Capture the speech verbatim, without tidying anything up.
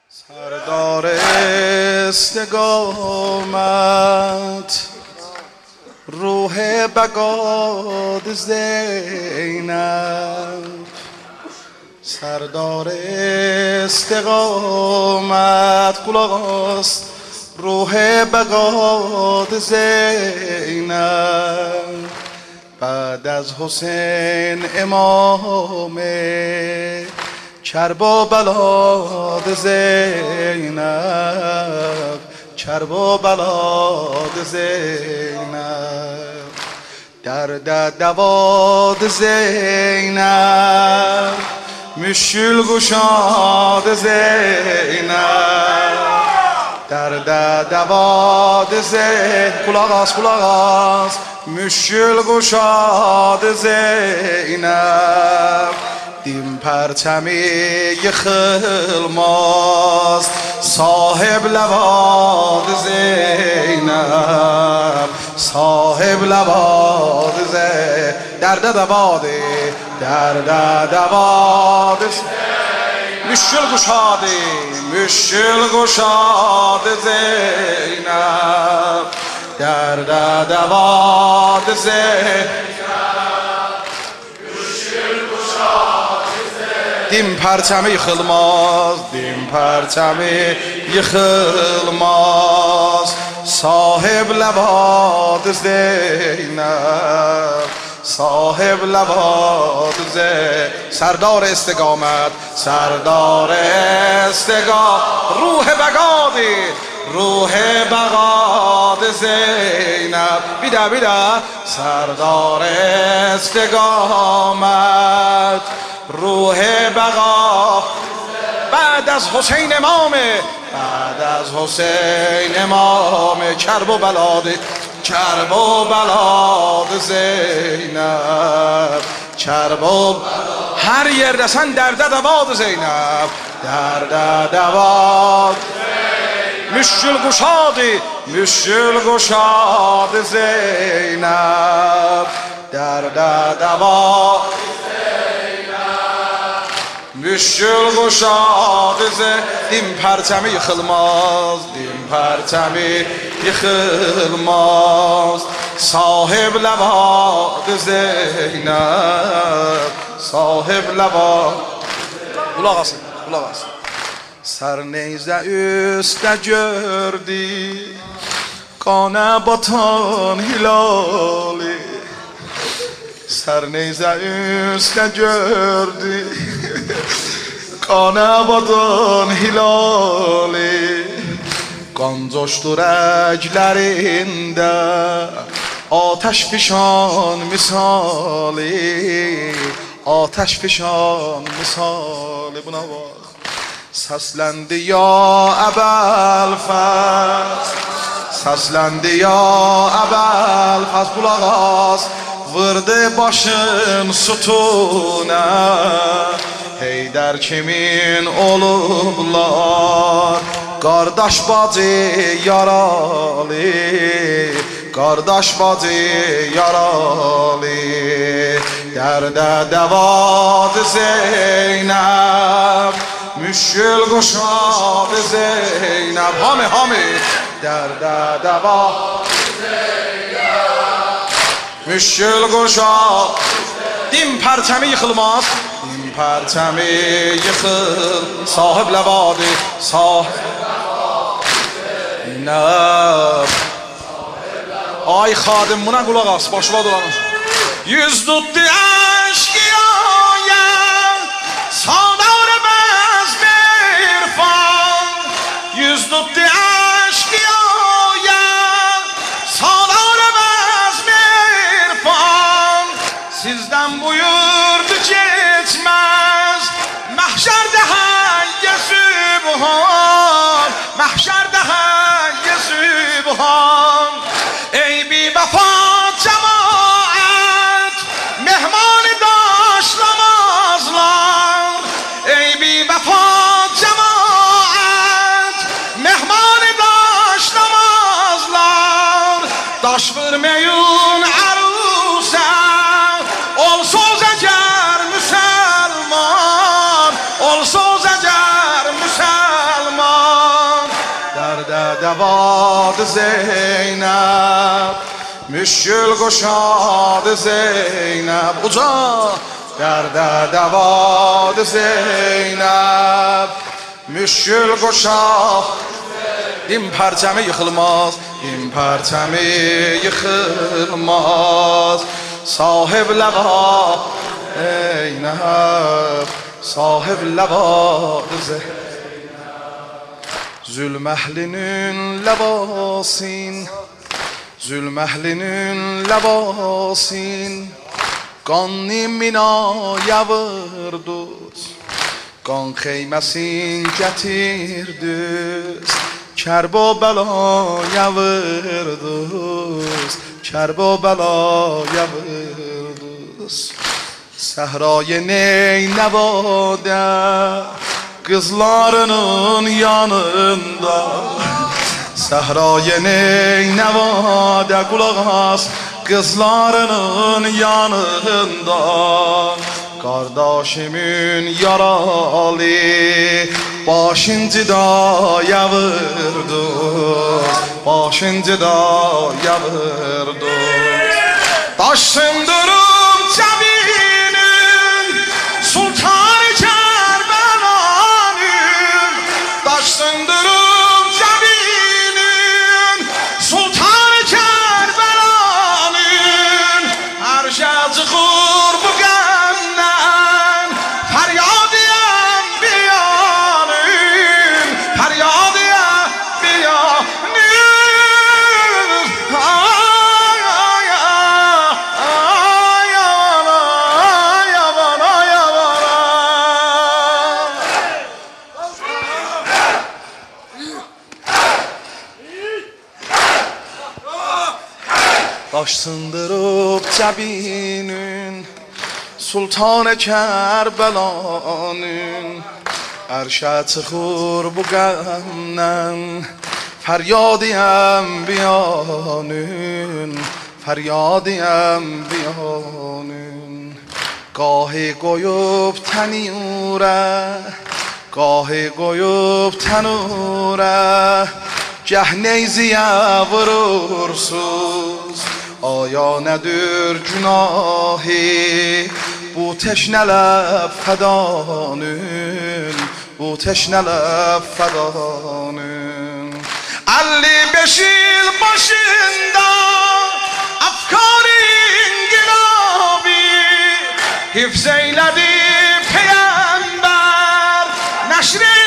سردار استقامت روح بگاد زینب، سردار استقامت قلاست روح بگاد زینب. بعد از حسین امام کربا بلاد زینب، کربا بلاد زینب. درد دواد زینب مشکل گشاد زینب، درد دواد زینب قلاق است قلاق است مشکل گشاد زینب. دیم پرچمی خلماست صاحب لباد زینب، صاحب لباد زینب. درد دواد درد دواد مشکل گشاد مشکل گشاد زینب، درد دواد زینب. دیم پرچمی خلماز دیم پرچمی خلماز صاحب لباد زینب، صاحب لباد زینب. سردار استقامت سردار استقامت روح بگادی روح بگاد زینب. بیده بیده سردار استقامت روح بقا. بعد از حسین امامه بعد از حسین امامه کرب و بلاد کرب و بلاد زینب، کرب و هر یر دستن درد دواد زینب، درد دواد مشکل گشادی مشکل گشاد زینب، درد دواد مشکل گشاد زینب. دیم پرچمی خلماز دیم پرچمی خلماز صاحب لباد زینب، صاحب لباد. قلاق است قلاق است. سرنیزه üstte gördü kana batan hilali, سرنیزه üstte gördü kana batan hilali. Kan coştu rəglərində ateş fişan misali, ateş fişan misali. Buna bak. Səsləndi ya Əbəlfəz, səsləndi ya Əbəlfəz. Qulaq as vurdu başın sütuna, Heydər kimin olublar qardaş bacı yaralı, qardaş bacı yaralı. Dərdə dəvad Zeynəb müşkül guşad Zeynəb. Hami hami dərdə dəvad Zeynəb müşkül guşad. Dim pərçəmi yıxılmaz dim pərçəmi yıxıl sahib ləvadı sahib Zeynəb. Ay xadim buna qulaq as başıva dolanır. Yüz tutdu əşqiyaya sadar bəzm irfan, yüz tutdu əşqiyaya sadar bəzm irfan. Sizdən buyurdu keçməz məhşərdə hayyə sübhan, məhşərdə hayyə sübhan. Ey bi vəfa cemaat mehman daşlamazlar, ey bi vəfa cemaat mehman daşlamazlar. Daş verməyun əruzə olsuz əgər müsəlman, olsuz əgər müsəlman. دواد زینب مشکل گشاد زینب اجا درد دواد زینب مشکل گشاد این پرچمه یخلماز این پرچمه یخلماز صاحب لوا زینب صاحب لوا زینب Zülmehlinin levasin Zülmehlinin levasin Qanni minaya vurduz Qan xeyməsin gətirdüz Kərbəlaya vurduz Kərbəlaya vurduz Səhrayı Neynəvadə Kızlarının yanında Səhrayı Neynəvadə qulaq as Kızlarının yanında Kardeşimin yaralı Başıncıda vurdu Başıncıda vurdu Taşındırım cəbinin Sultanı Taşındırım cəbinin Sultanı Kərbəlanın Ərşə çıxır bu qəmdən Fəryadiyəm biyanın Fəryadiyəm biyanın Ay ay ay ay yavana yavana yavana Taşındırıb cəbinin Sultanı Kərbəlanın Ərşə çıxır bu qəmdən Fəryadiyəm biyanın Fəryadiyəm biyanın Qahi qoyub tənurə Qahi qoyub tənurə Gəh neyziyə vurursuz Aya nədir günahi Bu teşnələ fədanın Bu teşnələ fədanın elli beş il başında Afkar-ı inqilabi Hifz eylədi Peyğəmbər Nəşr